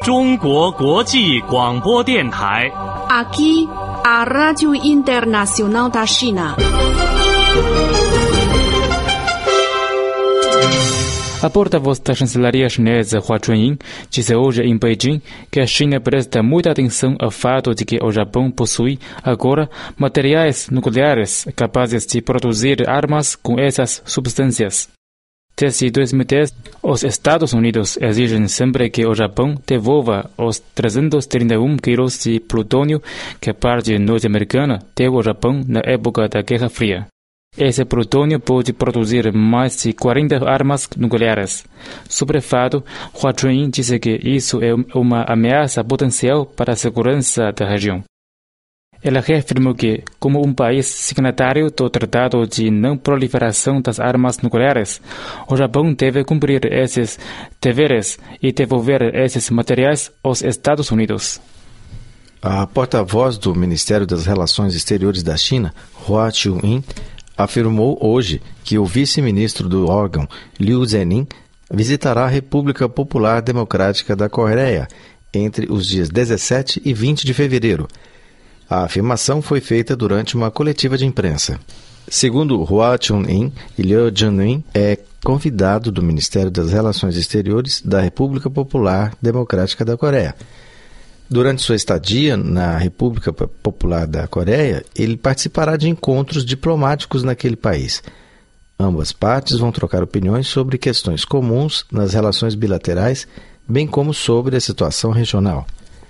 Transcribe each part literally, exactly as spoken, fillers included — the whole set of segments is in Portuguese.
中国国际广播电台 Aqui, a Rádio Internacional da China. A porta-voz da chancelaria chinesa Hua Chunying disse hoje em Beijing que a China presta muita atenção ao fato de que o Japão possui agora materiais nucleares capazes de produzir armas com essas substâncias. Desde dois mil e dez, os Estados Unidos exigem sempre que o Japão devolva os trezentos e trinta e um quilos de plutônio que a parte norte-americana deu ao Japão na época da Guerra Fria. Esse plutônio pode produzir mais de quarenta armas nucleares. Sobre o fato, Hua Chunying disse que isso é uma ameaça potencial para a segurança da região. Ela reafirmou que, como um país signatário do Tratado de Não Proliferação das Armas Nucleares, o Japão deve cumprir esses deveres e devolver esses materiais aos Estados Unidos. A porta-voz do Ministério das Relações Exteriores da China, Hua Chunying, afirmou hoje que o vice-ministro do órgão, Liu Zhenmin, visitará a República Popular Democrática da Coreia entre os dias dezessete e vinte de fevereiro. A afirmação foi feita durante uma coletiva de imprensa. Segundo Hua Chunying, Liu Zhenmin é convidado do Ministério das Relações Exteriores da República Popular Democrática da Coreia. Durante sua estadia na República Popular da Coreia, ele participará de encontros diplomáticos naquele país. Ambas partes vão trocar opiniões sobre questões comuns nas relações bilaterais, bem como sobre a situação regional.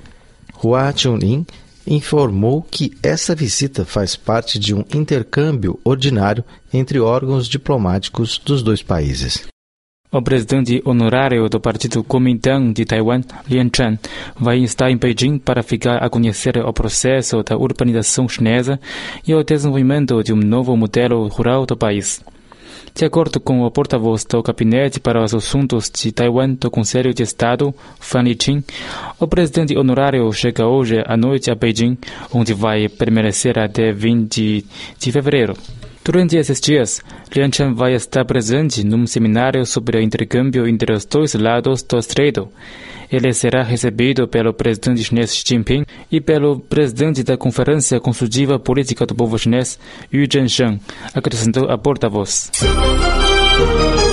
Hua Chunying informou que essa visita faz parte de um intercâmbio ordinário entre órgãos diplomáticos dos dois países. O presidente honorário do Partido Kuomintang de Taiwan, Lian Chan, vai estar em Beijing para ficar a conhecer o processo da urbanização chinesa e o desenvolvimento de um novo modelo rural do país. De acordo com o porta-voz do Gabinete para os Assuntos de Taiwan do Conselho de Estado, Fan Liqing, o presidente honorário chega hoje à noite a Beijing, onde vai permanecer até vinte de fevereiro. Durante esses dias, Lian Chan vai estar presente num seminário sobre o intercâmbio entre os dois lados do estreito. Ele será recebido pelo presidente chinês Xi Jinping e pelo presidente da Conferência Consultiva Política do Povo Chinês, Yu Zhensheng, acrescentou a porta-voz.